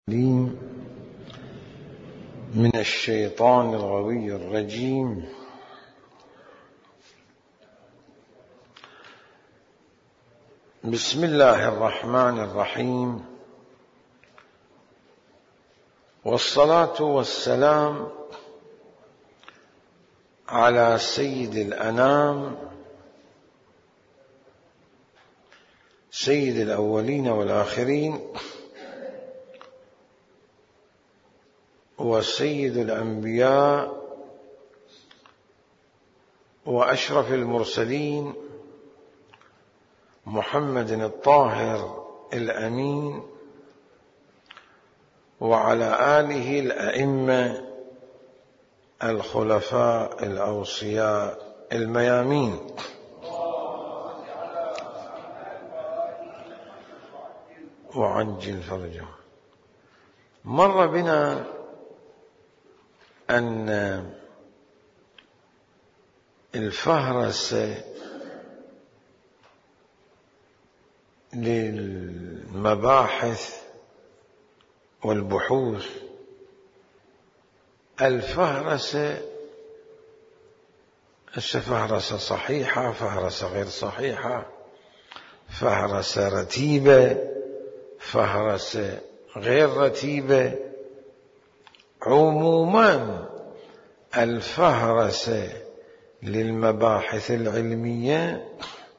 من الشيطان الغوي الرجيم. بسم الله الرحمن الرحيم، والصلاة والسلام على سيد الأنام، سيد الأولين والآخرين، وسيد الأنبياء وأشرف المرسلين، محمد الطاهر الأمين، وعلى آله الأئمة الخلفاء الأوصياء الميامين. وعجل فرجهم. مر بنا أن الفهرسة للمباحث والبحوث، الفهرسة فهرسة صحيحة، فهرسة غير صحيحة، فهرسة رتيبة، فهرسة غير رتيبة. عموما الفهرسة للمباحث العلمية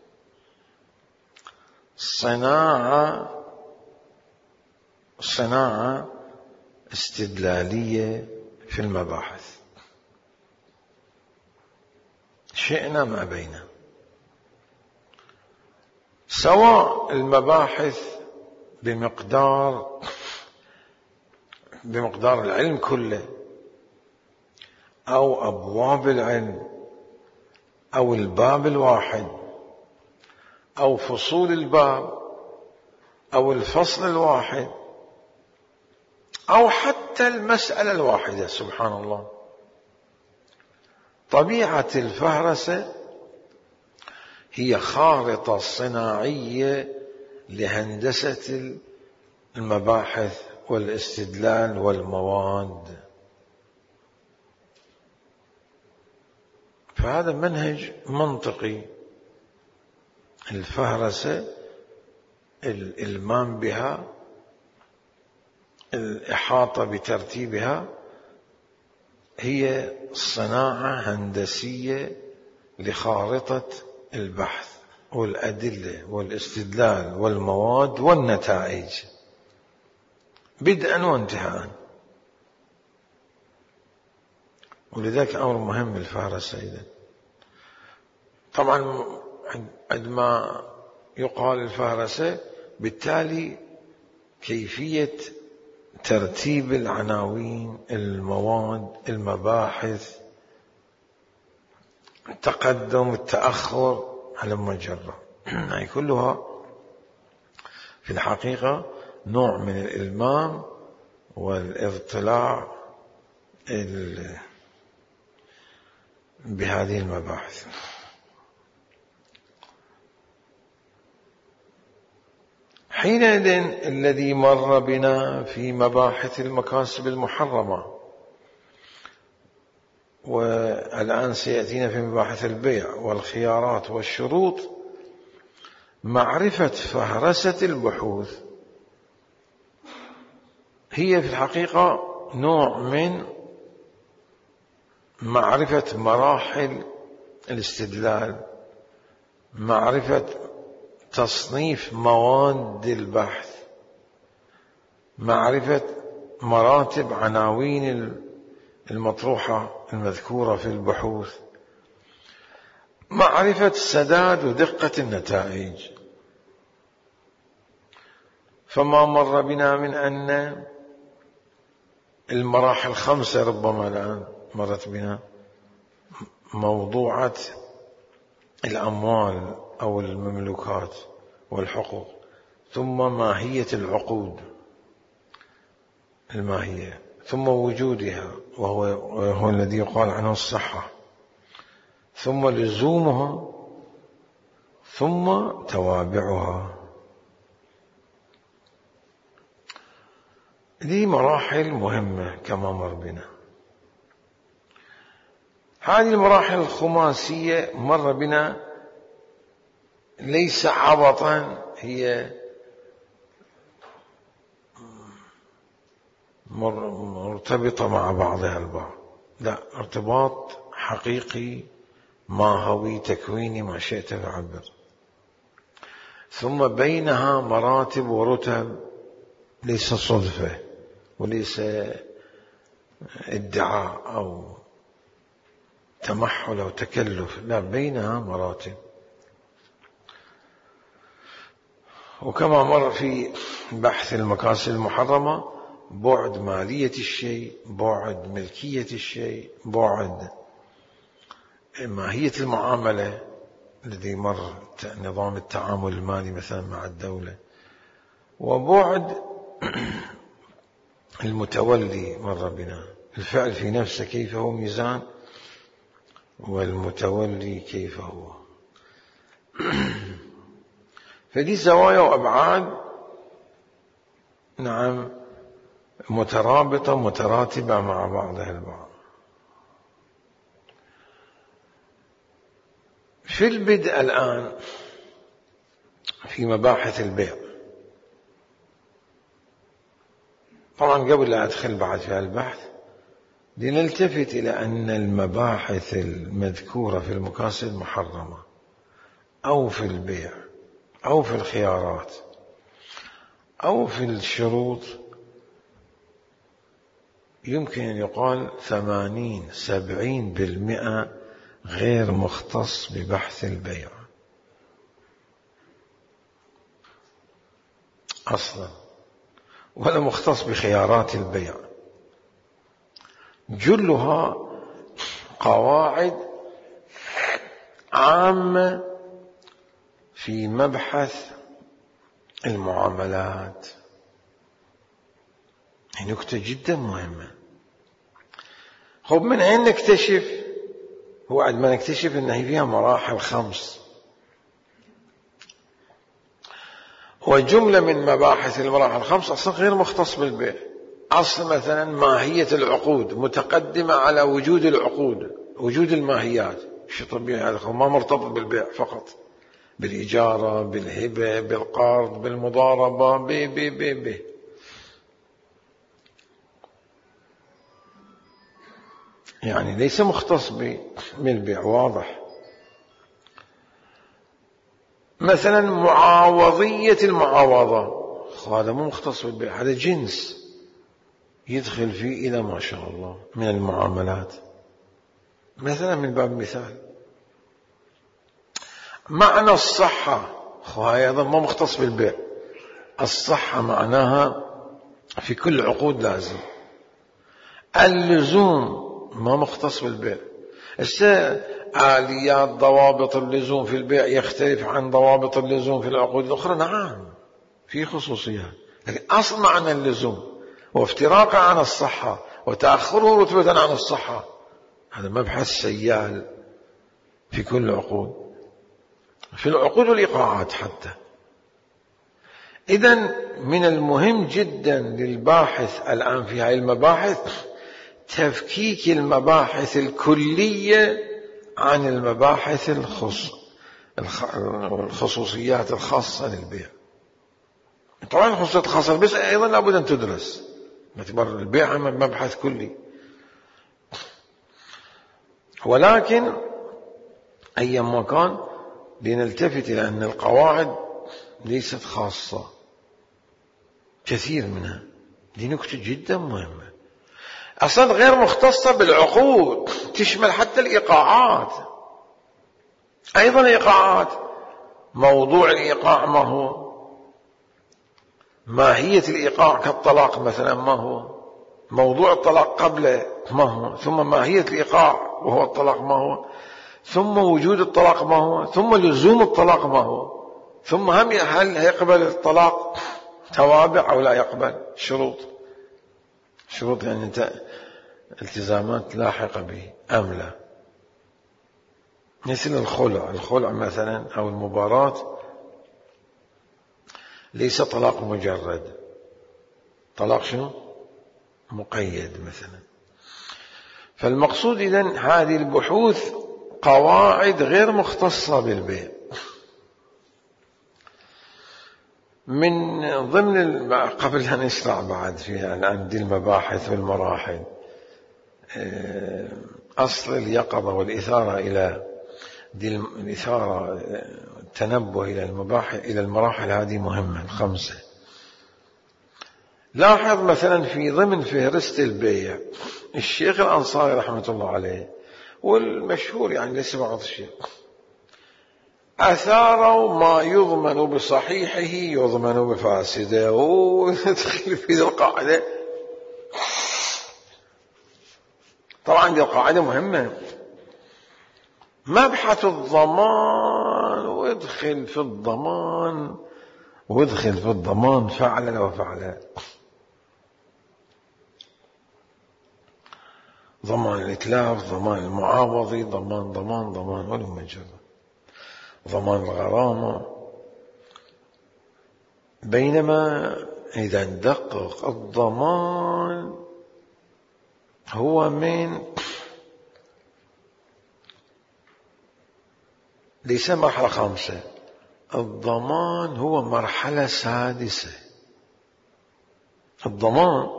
صناعة استدلالية في المباحث، شئنا ما بينا، سواء المباحث بمقدار العلم كله، أو أبواب العلم، أو الباب الواحد، أو فصول الباب، أو الفصل الواحد، أو حتى المسألة الواحدة. سبحان الله، طبيعة الفهرسة هي خارطة صناعية لهندسة المباحث والاستدلال والمواد. فهذا منهج منطقي، الفهرسة، الإلمام بها، الإحاطة بترتيبها، هي صناعة هندسية لخارطة البحث والأدلة والاستدلال والمواد والنتائج بدءا وانتهاء. ولذلك أمر مهم الفهرسة. إذن طبعا عندما يقال الفهرسة، بالتالي كيفية ترتيب العناوين، المواد، المباحث، التقدم، التأخر، هلم جرة، هاي كلها في الحقيقة نوع من الإلمام والاطلاع بهذه المباحث. حينئذ الذي مر بنا في مباحث المكاسب المحرمة، والآن سيأتينا في مباحث البيع والخيارات والشروط، معرفة فهرسة البحوث هي في الحقيقة نوع من معرفة مراحل الاستدلال، معرفة تصنيف مواد البحث، معرفة مراتب عناوين المطروحة المذكورة في البحوث، معرفة سداد ودقة النتائج. فما مر بنا من أن المراحل 5 ربما الآن مرت بنا: موضوعة الأموال أو المملوكات والحقوق، ثم ماهية العقود، الماهية، ثم وجودها وهو الذي يقال عنه الصحة، ثم لزومها، ثم توابعها. دي مراحل مهمة كما مر بنا. هذه المراحل الخماسية مر بنا ليس عبطا، هي مرتبطة مع بعضها البعض، لا، ارتباط حقيقي ماهوي تكويني ما شئت تعبر. ثم بينها مراتب ورتب، ليس صدفة وليس ادعاء أو تمحل أو تكلف، لا، بينها مراتب. وكما مر في بحث المكاسب المحرمة، بعد مالية الشيء، بعد ملكية الشيء، بعد ماهية المعاملة الذي مر نظام التعامل المالي مثلا مع الدولة، وبعد المتولي مر بنا، الفعل في نفسه كيف هو ميزان، والمتولي كيف هو. فدي زوايا وأبعاد نعم مترابطة متراتبة مع بعضها البعض. في البدء الآن في مباحث البيع، طبعا قبل لا أدخل بعد في البحث لنلتفت إلى أن المباحث المذكورة في المكاسب المحرمة أو في البيع أو في الخيارات أو في الشروط يمكن أن يقال 80-70% غير مختص ببحث البيع أصلا، ولا مختص بخيارات البيع. جلها قواعد عامة في مبحث المعاملات. هي نكتة جدا مهمة. خب من أين نكتشف؟ هو بعد ما نكتشف أن هي فيها مراحل 5، وجملة من مباحث المراحل 5 أصلا غير مختص بالبيع. أصل مثلا ماهية العقود متقدمة على وجود العقود، وجود الماهيات، شيء طبيعي، هذا ما مرتبط بالبيع فقط، بالإجارة، بالهبة، بالقرض، بالمضاربة، ب يعني ليس مختص بالبيع، واضح. مثلا معاوضية المعاوضة، هذا مو مختص بالبيع، هذا جنس يدخل فيه إلى ما شاء الله من المعاملات. مثلا من باب مثال معنى الصحة، هذا أيضا ما مختص بالبيع. الصحة معناها في كل عقود لازم. اللزوم ما مختص بالبيع. آليات ضوابط اللزوم في البيع يختلف عن ضوابط اللزوم في العقود الأخرى، نعم في خصوصيات، لكن أصل معنى اللزوم وافتراقه عن الصحة وتأخره رتبة عن الصحة هذا مبحث سيال في كل العقود، في العقود والإيقاعات حتى. إذن من المهم جدا للباحث الآن في هذه المباحث تفكيك المباحث الكلية عن المباحث الخصوصيات الخاصة للبيع. طبعا الخصوصيات الخاصة للبيع أيضا لابد أن تدرس باعتبار البيع مبحث كلي، ولكن أيما كان لنلتفت إلى أن القواعد ليست خاصة، كثير منها. دي نكتة جدا مهمة، أصلا غير مختصة بالعقود، تشمل حتى الإيقاعات. أيضا الإيقاعات، موضوع الإيقاع ما هو، ماهية الإيقاع كالطلاق مثلا ما هو، موضوع الطلاق قبله ما هو، ثم ماهية الإيقاع وهو الطلاق ما هو، ثم وجود الطلاق ما هو، ثم لزوم الطلاق ما هو، ثم هل يقبل الطلاق توابع أو لا يقبل، شروط يعني أنت التزامات لاحقة به أم لا. مثل الخلع مثلا أو المباراة ليس طلاق مجرد، طلاق شنو؟ مقيد مثلا. فالمقصود إذن هذه البحوث قواعد غير مختصة بالبيع. من ضمن قبل أن نشرع بعد فيها عندي المباحث والمراحل، أصل اليقظة والإثارة إلى الإثارة، التنبه إلى المراحل هذه مهمة 5. لاحظ مثلا في ضمن فهرست البيع الشيخ الأنصاري رحمة الله عليه، والمشهور يعني ليس بعض الشيء، أثاروا ما يضمن بصحيحه يضمن بفاسده، وندخل في ذي القاعدة. طبعا دي القاعدة مهمة، مبحث الضمان، وادخل في الضمان فعلا وفعلا. ضمان الإتلاف، ضمان المعاوضة، ضمان ولو مجرد ضمان الغرامة. بينما إذا ندقق الضمان هو ليس مرحلة 5، الضمان هو مرحلة 6. الضمان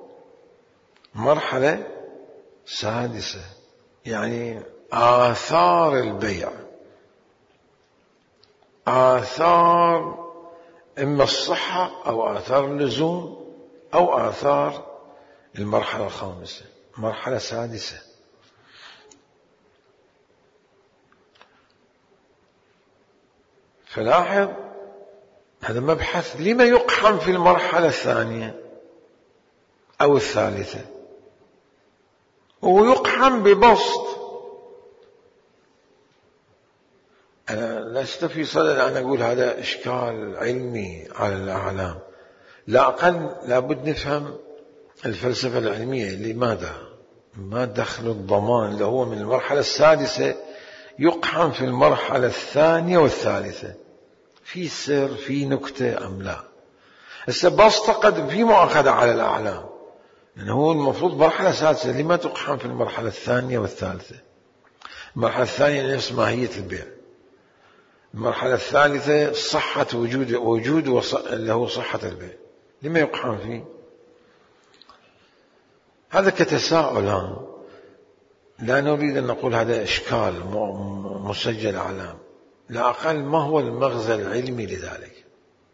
مرحلة 6، يعني آثار البيع، آثار إما الصحة أو آثار اللزوم أو آثار المرحلة 5، مرحلة 6. فلاحظ هذا مبحث لما يقحم في المرحلة 2 أو 3، ويقحم ببسط. أنا لست في صدد أن أقول هذا إشكال علمي على الأعلام، لا أقل لابد نفهم الفلسفة العلمية. لماذا؟ ما دخل الضمان اللي هو من المرحلة 6 يقحم في المرحلة 2 والثالثة؟ في سر، في نكتة أم لا؟ بسطة قد في مؤاخذة على الأعلام، لأنه هو المفروض مرحلة 6، لما تقحم في المرحلة 2 والثالثة؟ المرحلة 2 نفس ماهية البيع، المرحلة 3 صحة وجود اللي هو صحة البيع، لما يقحم فيه؟ هذا كتساؤل، لا نريد أن نقول هذا إشكال مسجل أعلام، لا أقل ما هو المغزى العلمي لذلك.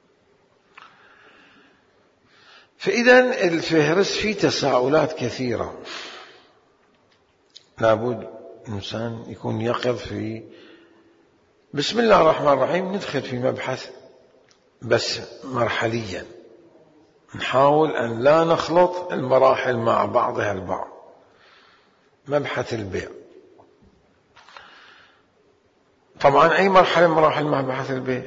فإذا الفهرس فيه تساؤلات كثيرة، لابد الإنسان يكون يقظ في. بسم الله الرحمن الرحيم ندخل في مبحث بس مرحليا، نحاول أن لا نخلط المراحل مع بعضها البعض. مبحث البيع، طبعا أي مرحلة من مراحل مبحث البيع؟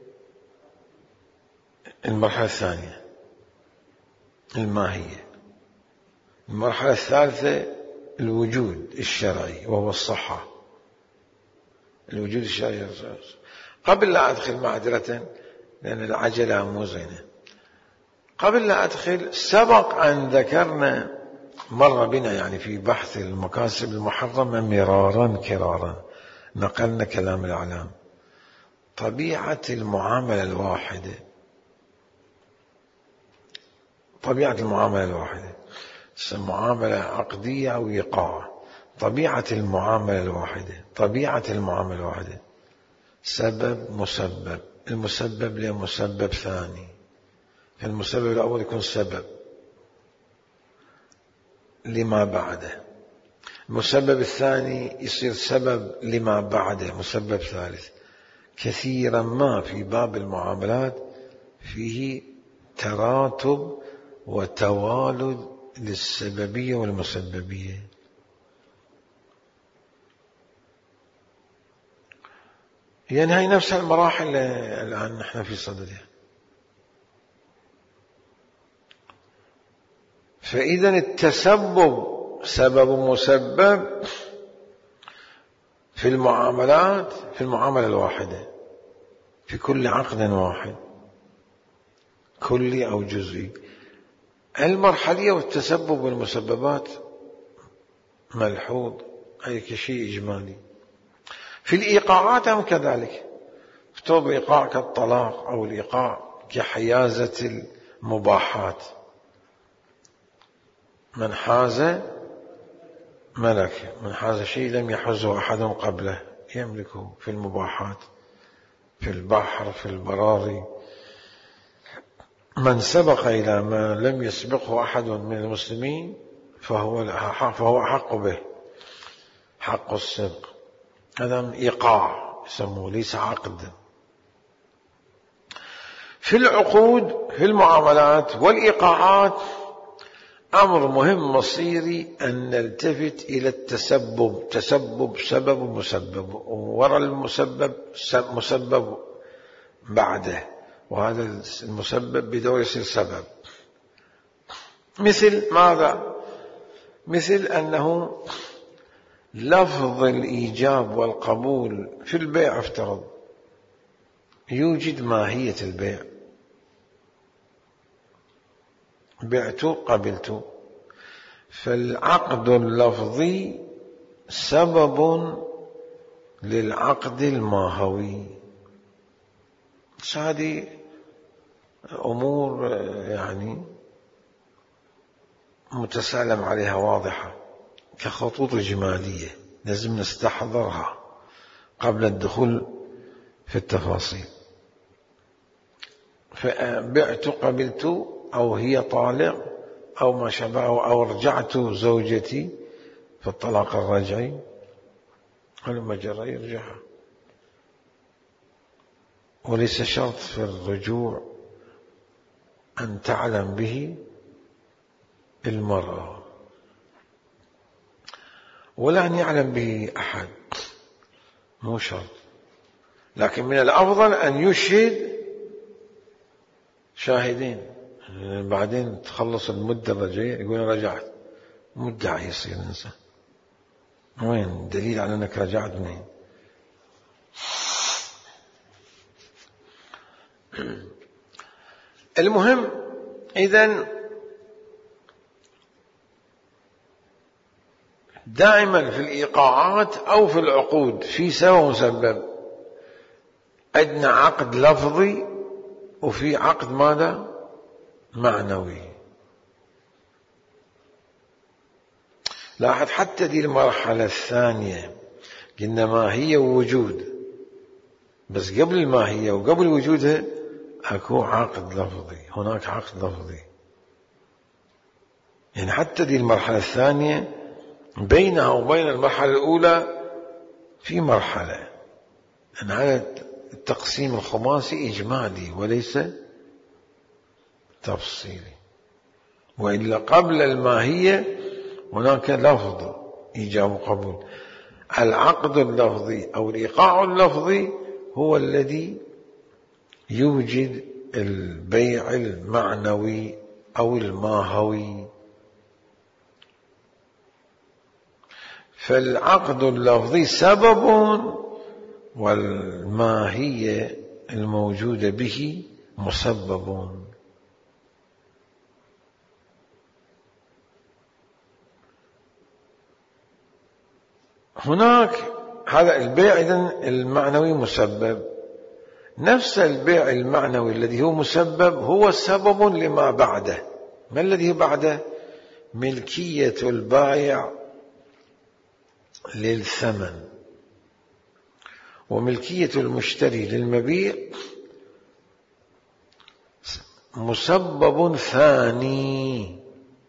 المرحلة 2 الماهية، المرحلة 3 الوجود الشرعي وهو الصحة، الوجود الشرعي. قبل لا أدخل معذرة لأن العجلة مو زينة، قبل لا أدخل سبق أن ذكرنا مر بنا يعني في بحث المكاسب المحرمة مرارا كرارا، نقلنا كلام الأعلام، طبيعة المعاملة الواحدة، طبيعة المعاملة الواحدة، معاملة عقدية أو إيقاع، طبيعة المعاملة الواحدة، سبب مسبب، المسبب لمسبب ثاني، المسبب الأول يكون سبب لما بعده، المسبب الثاني يصير سبب لما بعده، مسبب ثالث. كثيرا ما في باب المعاملات فيه تراتب وتوالد للسببية والمسببية. يعني هاي نفس المراحل الآن نحن في صددها. فإذا التسبب سبب مسبب في المعاملات، في المعاملة الواحدة، في كل عقد واحد، كلي أو جزئي. المرحلية والتسبب والمسببات ملحوظ، أي كشيء إجمالي. في الإيقاعات هم كذلك، اكتب إيقاع كالطلاق أو الإيقاع كحيازة المباحات. من حاز ملك، من حاز شيء لم يحزه أحد قبله يملكه في المباحات، في البحر، في البراري. من سبق إلى ما لم يسبقه أحد من المسلمين فهو أحق به، حق السبق. هذا إيقاع يسموه، ليس عقد. في العقود، في المعاملات والإيقاعات، أمر مهم مصيري أن نلتفت إلى التسبب، تسبب سبب ومسبب، وراء المسبب مسبب بعده، وهذا المسبب بدور يصير سبب. مثل ماذا؟ مثل أنه لفظ الإيجاب والقبول في البيع افترض يوجد ماهية البيع، بعت قبلت، فالعقد اللفظي سبب للعقد الماهوي. هذه أمور يعني متسالم عليها واضحة كخطوط إجمالية، لازم نستحضرها قبل الدخول في التفاصيل. فبعت قبلت، أو هي طالق، أو ما شابه، أو رجعت زوجتي في الطلاق الرجعي، هلما جرى يرجعها. وليس شرط في الرجوع أن تعلم به المرأة، ولا أن يعلم به أحد، مو شرط. لكن من الأفضل أن يشهد شاهدين، بعدين تخلص المدة الرجعية يقول رجعت، مدعي يصير الإنسان، وين دليل على أنك رجعت منين؟ المهم إذن دائما في الإيقاعات أو في العقود في سبب ومسبب. عندنا عقد لفظي وفي عقد ماذا؟ معنوي. لاحظ حتى دي المرحلة الثانية قلنا ماهية ووجود، بس قبل الماهية وقبل وجودها أكو عقد لفظي، هناك عقد لفظي. يعني حتى دي المرحلة الثانية بينها وبين المرحلة الأولى في مرحلة، أن هذا التقسيم الخماسي إجمالي وليس تفصيلي. وإلا قبل الماهية هناك لفظ إيجاب وقبول. العقد اللفظي أو الإيقاع اللفظي هو الذي يوجد البيع المعنوي أو الماهوي. فالعقد اللفظي سبب، والماهية الموجودة به مسبب. هناك هذا البيع إذن المعنوي مسبب. نفس البيع المعنوي الذي هو مسبب هو سبب لما بعده. ما الذي بعده؟ ملكية البائع للثمن، وملكية المشتري للمبيع مسبب ثاني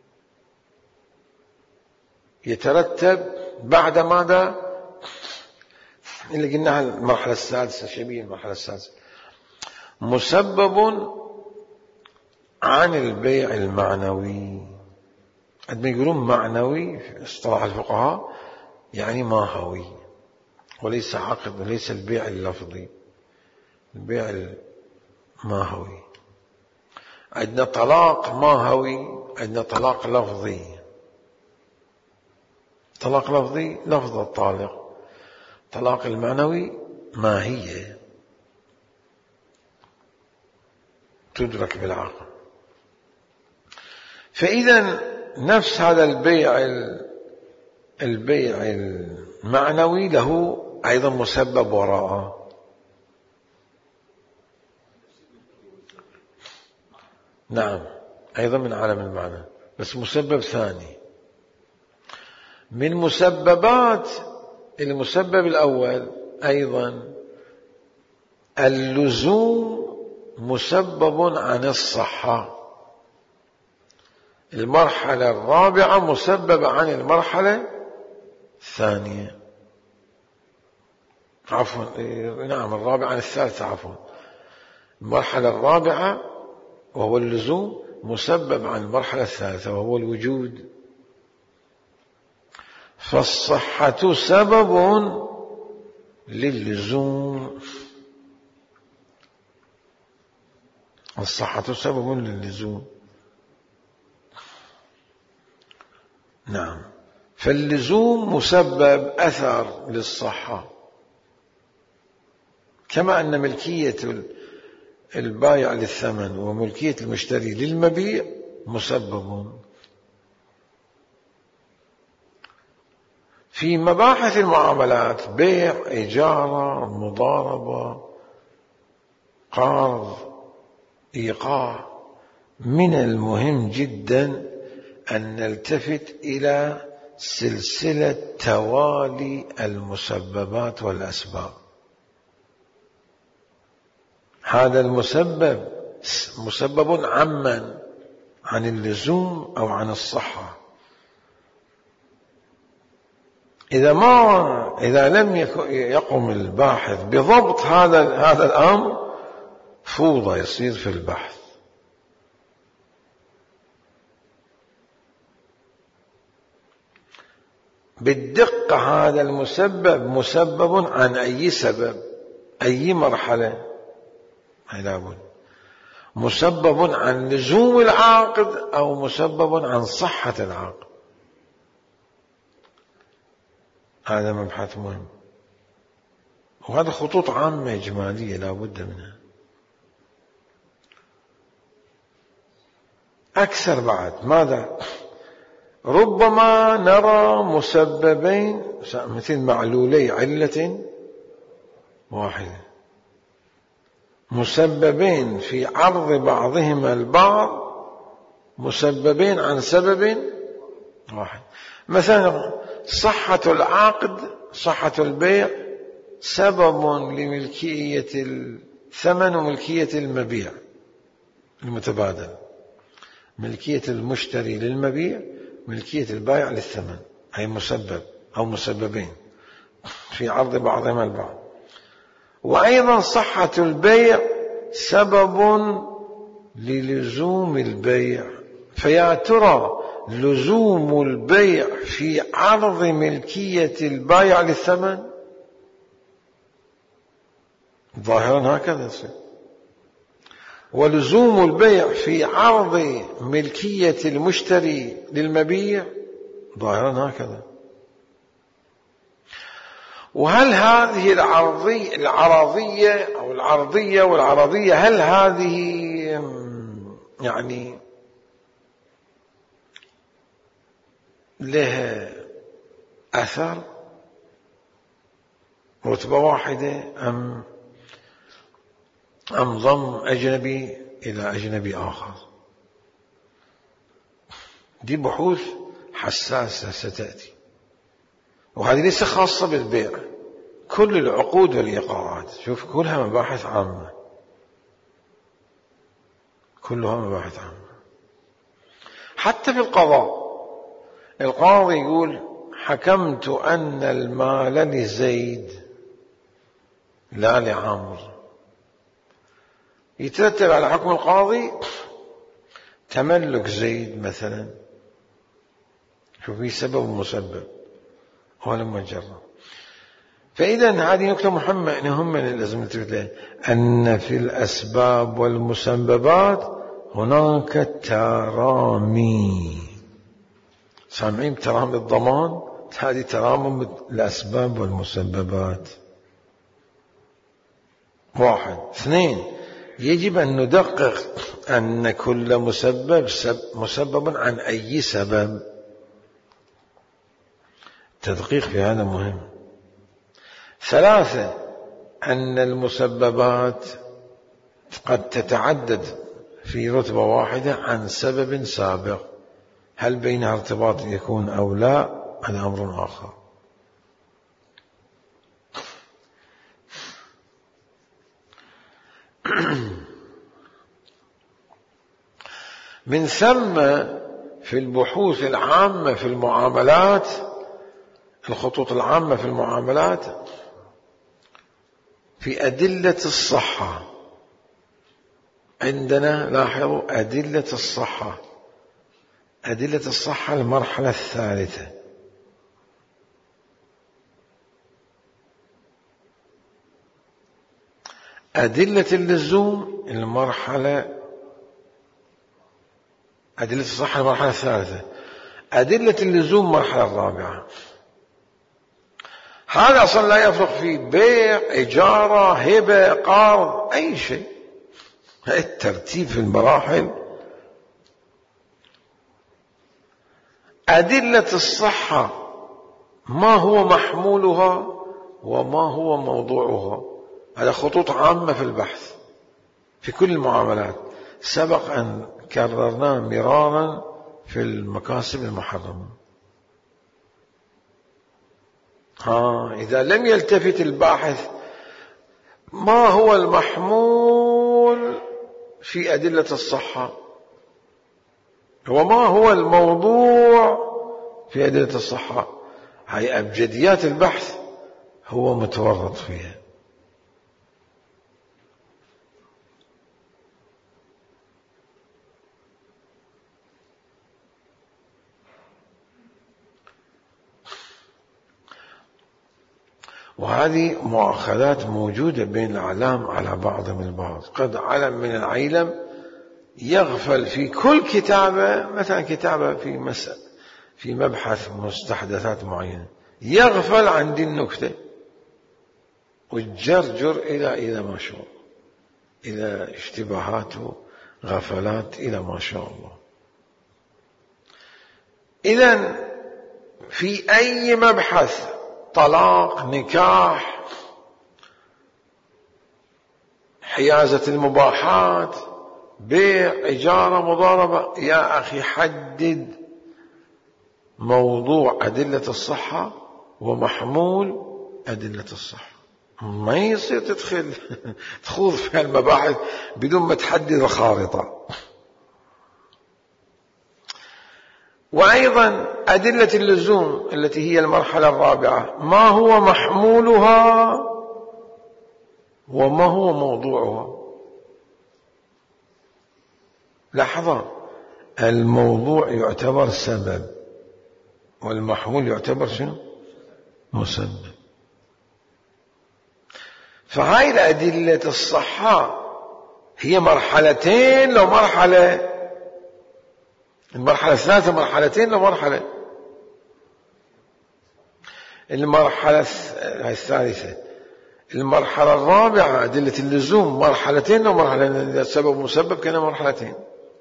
يترتب بعد ماذا؟ اللي قلناها المرحلة السادسة، شبيه المرحلة السادسة، مسبب عن البيع المعنوي. عندما يقولون معنوي في اصطلاح الفقهاء يعني ماهوي، وليس عقد، وليس البيع اللفظي، البيع الماهوي. عندنا طلاق ماهوي، عندنا طلاق لفظي. طلاق لفظي لفظ الطالق، طلاق المعنوي ماهية تدرك بالعقل. فإذا نفس هذا البيع المعنوي له أيضا مسبب وراءه. نعم، أيضا من عالم المعنى، بس مسبب ثاني من مسببات المسبب الأول. أيضا اللزوم مسبب عن الصحة. المرحلة الرابعة مسبب عن المرحلة الثانية، عفوا، نعم، الرابعة عن الثالثة، عفوا. المرحلة الرابعة وهو اللزوم مسبب عن المرحلة الثالثة وهو الوجود. فالصحة سبب للزوم، الصحة سبب للزوم. نعم، فاللزوم مسبب أثر للصحة، كما أن ملكية البائع للثمن وملكية المشتري للمبيع مسبب. في مباحث المعاملات، بيع، إجارة، مضاربة، قرض، إيقاع، من المهم جدا أن نلتفت إلى سلسلة توالي المسببات والأسباب. هذا المسبب مسبب عمن عن اللزوم أو عن الصحة. إذا لم يقم الباحث بضبط هذا الأمر، فوضى يصير في البحث. بالدقة هذا المسبب مسبب عن أي سبب، أي مرحلة، لابد مسبب عن لزوم العاقد أو مسبب عن صحة العاقد. هذا مبحث مهم، وهذا خطوط عامة إجمالية لا بد منها. أكثر بعد ماذا؟ ربما نرى مسببين مثل معلولي علة واحدة، مسببين في عرض بعضهما البعض، مسببين عن سبب واحد. مثلا صحة العقد، صحة البيع سبب لملكية الثمن وملكية المبيع المتبادل، ملكية المشتري للمبيع، ملكية البائع للثمن، أي مسبب أو مسببين في عرض بعضهما البعض. وأيضا صحة البيع سبب للزوم البيع. فيا ترى لزوم البيع في عرض ملكية البائع للثمن؟ ظاهرا هكذا يصير. ولزوم البيع في عرض ملكية المشتري للمبيع ظاهرا هكذا. وهل هذه العرضية هل هذه يعني لها أثر رتبة واحدة أم ضم أجنبي إلى أجنبي آخر؟ دي بحوث حساسة ستأتي، وهذه ليس خاصة بالبيع، كل العقود والإيقاعات، شوف كلها مباحث عامة، كلها مباحث عامة. حتى في القضاء، القاضي يقول حكمت أن المال لزيد لا لعامر، يترتب على حكم القاضي تملك زيد مثلا، شوف في سبب ومسبب ولما جرى. فإذا هذه نقطة مهمة لازم نتركها، أن في الأسباب والمسببات هناك ترامي. سامعين ترامي الضمان؟ هذه ترامي الأسباب والمسببات. 1. 2. يجب أن ندقق أن كل مسبب عن أي سبب. تدقيق في هذا مهم. 3 أن المسببات قد تتعدد في رتبة واحدة عن سبب سابق، هل بينها ارتباط يكون أو لا هذا أمر آخر. من ثم في البحوث العامة في المعاملات، الخطوط العامة في المعاملات، في أدلة الصحة عندنا لاحظوا أدلة الصحة. أدلة الصحة المرحلة الثالثة. أدلة اللزوم أدلة الصحة المرحلة الثالثة. أدلة اللزوم المرحلة الرابعة. هذا أصلا لا يفرق في بيع، إجارة، هبة، قرض، أي شيء. الترتيب في المراحل. أدلة الصحة ما هو محمولها وما هو موضوعها، هذا خطوط عامة في البحث في كل المعاملات، سبق أن كررناه مرارا في المكاسب المحرمة. إذا لم يلتفت الباحث ما هو المحمول في أدلة الصحة وما هو الموضوع في أدلة الصحة، هاي أبجديات البحث هو متورط فيها. وهذه مؤاخذات موجودة بين الأعلام على بعضهم البعض. قد علم من العيلم يغفل في كل كتابة، مثلا كتابة في مبحث مستحدثات معينة، يغفل عن دي النكتة ويجرجر إلى ما شاء الله، إلى اشتباهات وغفلات إلى ما شاء الله. إذن في أي مبحث، طلاق، نكاح، حيازة المباحات، بيع، إجارة، مضاربة، يا أخي حدد موضوع أدلة الصحة ومحمول أدلة الصحة. ما يصير تخوض في المباحث بدون ما تحدد الخارطة. وأيضا أدلة اللزوم التي هي المرحلة الرابعة، ما هو محمولها وما هو موضوعها. لحظة، الموضوع يعتبر سبب والمحمول يعتبر شنو؟ مسبب. فهاي الأدلة الصحة هي مرحلتين لو مرحلة، المرحلة الثالثة مرحلتين لو مرحلة. المرحلة الثالثة، المرحلة الرابعة أدلة اللزوم مرحلتين لو مرحلة، السبب مسبب كان مرحلتين.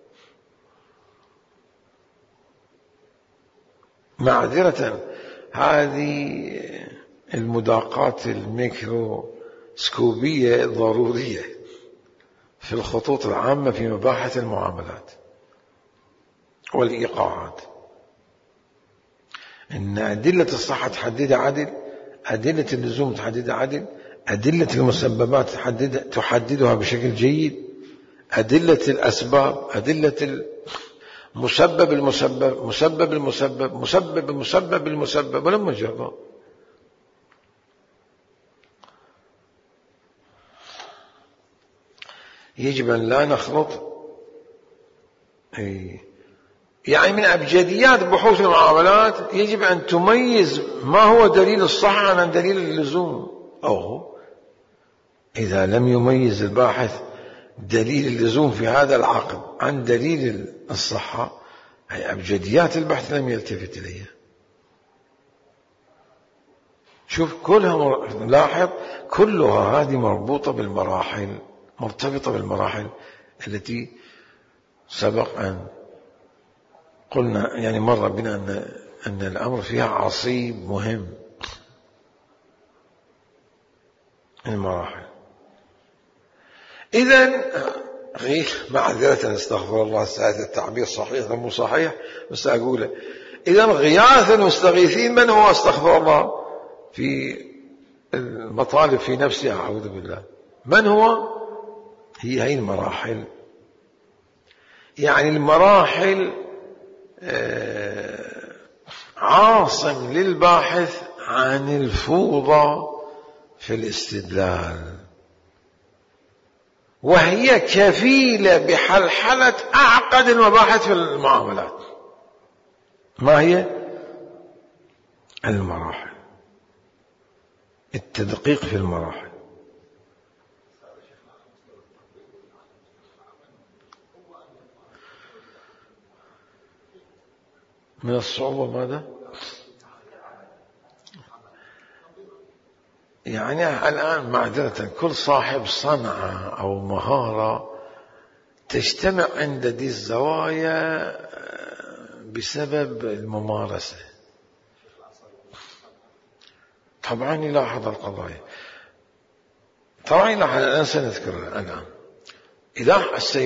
معذرة، هذه المداقات الميكروسكوبية ضرورية في الخطوط العامة في مباحث المعاملات والإيقاعات. إن أدلة الصحة تحددها عدل، أدلة اللزوم تحددها عدل، أدلة المسببات تحددها بشكل جيد، أدلة الأسباب، أدلة مسبب المسبب، مسبب المسبب، مسبب المسبب المسبب، ولما جرى. يجب أن لا نخلط. يعني من أبجديات بحوث المعاملات يجب أن تميز ما هو دليل الصحة عن دليل اللزوم. أو إذا لم يميز الباحث دليل اللزوم في هذا العقد عن دليل الصحة، هي أبجديات البحث لم يلتفت إليها. شوف كلها لاحظ كلها هذه مربوطة بالمراحل، مرتبطة بالمراحل التي سبق أن قلنا، يعني مر بنا أن الأمر فيها عصيب مهم. المراحل إذن معذرة استغفر الله ساعة التعبير صحيح مو صحيح بس أقوله. إذن غياث المستغيثين من هو استغفر الله في المطالب في نفسها أعوذ بالله من هو؟ هي المراحل. يعني المراحل عاصم للباحث عن الفوضى في الاستدلال، وهي كفيلة بحلحلة أعقد المباحث في المعاملات. ما هي؟ المراحل، التدقيق في المراحل. من الصعوبة ماذا؟ يعني الآن معذرة كل صاحب صنعة أو مهارة تجتمع عند ذي الزوايا بسبب الممارسة. طبعا يلاحظ القضايا، طبعا يلاحظ الآن سنذكرها الآن. إذا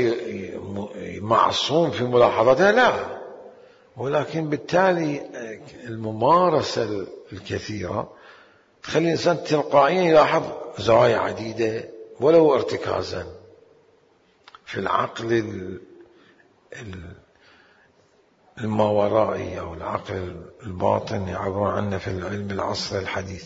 معصوم في ملاحظتها لا، ولكن بالتالي الممارسة الكثيرة تخلي الإنسان تلقائيا يلاحظ زوايا عديدة ولو ارتكازا في العقل الماورائي أو العقل الباطن يعبرون عنه في العلم العصر الحديث.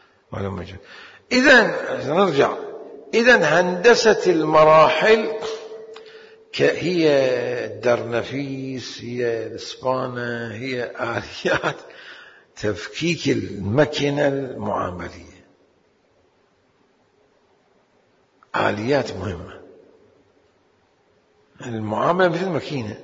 إذن نرجع، إذن هندسة المراحل هي الدرنفيس، هي الاسبانة، هي آليات تفكيك المكنة المعاملية، آليات مهمة. المعاملة مثل ماكينة.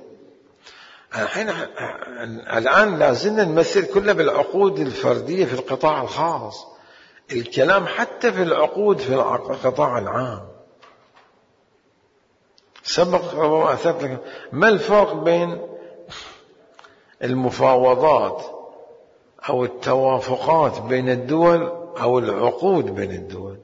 الآن لازلنا نمثل كله بالعقود الفردية في القطاع الخاص، الكلام حتى في العقود في القطاع العام. سبق وأثرت لك ما الفرق بين المفاوضات أو التوافقات بين الدول أو العقود بين الدول؟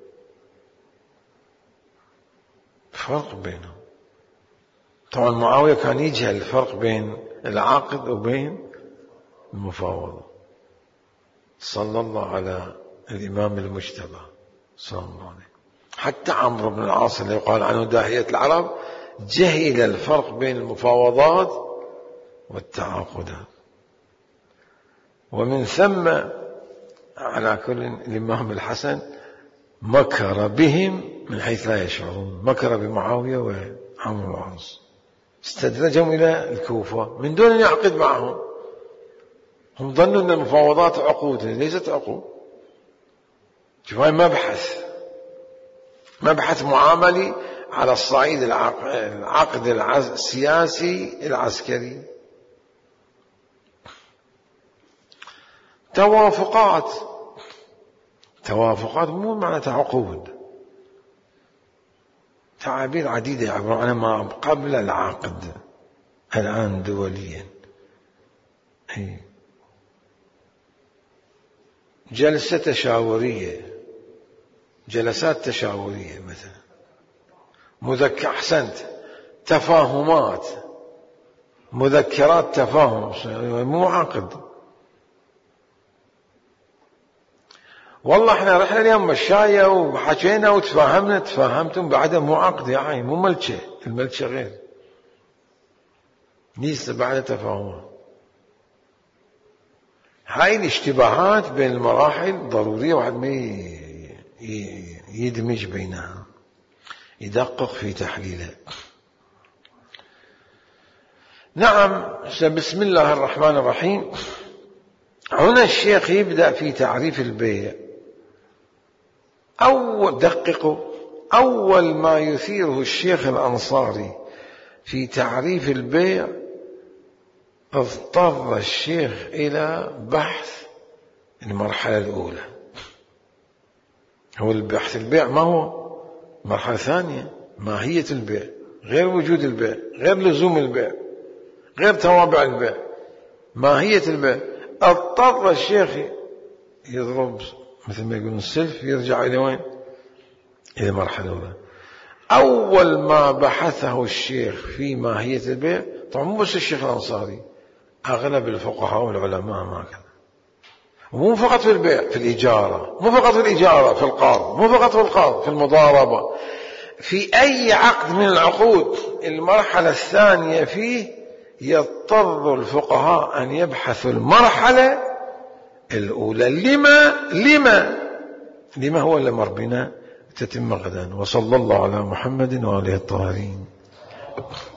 فرق بينهم. طبعا معاوية كان يجهل الفرق بين العقد وبين المفاوضة. صلى الله على الإمام المجتبى صلى الله عليه. حتى عمرو بن العاص اللي يقال عنه داهية العرب جهل الفرق بين المفاوضات والتعاقدات. ومن ثم على كل الإمام الحسن مكر بهم من حيث لا يشعرون، مكر بمعاوية وعمرو بن العاص، استدرجهم إلى الكوفة من دون أن يعقد معهم. هم ظنوا أن المفاوضات عقود، ليست عقود. شوف هاي مبحث معاملي على الصعيد العقد السياسي العسكري. توافقات مو معناتها عقود، تعابير عديدة يعبرون عنها ما قبل العقد الآن دوليا. جلسة تشاورية، جلسات تشاورية مثلا، أحسنت، تفاهمات، مذكرات تفاهم، مو عقد. والله احنا رحنا اليوم مشاية وحكينا وتفاهمنا، تفاهمتم بعدها مو عقد يا عين، مو ملكة، الملكة غير، ليس بعد تفاهم. هاي الاشتباهات بين المراحل ضرورية واحد ما يدمج بينها، يدقق في تحليلها. نعم. بسم الله الرحمن الرحيم. هنا الشيخ يبدأ في تعريف البيع. أول ما يثيره الشيخ الأنصاري في تعريف البيع اضطر الشيخ إلى بحث المرحلة الأولى. هو البحث البيع ما هو مرحلة ثانية، ماهية البيع، غير وجود البيع، غير لزوم البيع، غير توابع البيع، ماهية البيع. اضطر الشيخ يضرب مثل ما يقولون السلف، يرجع إلى وين؟ إلى مرحلة أولى. أول ما بحثه الشيخ في ماهية البيع، طبعا مو بس الشيخ الأنصاري، أغلب الفقهاء والعلماء ما كان، مو فقط في البيع، في الإجارة، مو فقط في الإجارة، في القرض، مو فقط في القرض، في المضاربة، في أي عقد من العقود. المرحلة الثانية فيه يضطر الفقهاء أن يبحثوا المرحلة الأولى. لما هو الأمر بنا تتم غدا. وصلى الله على محمد وآله الطاهرين.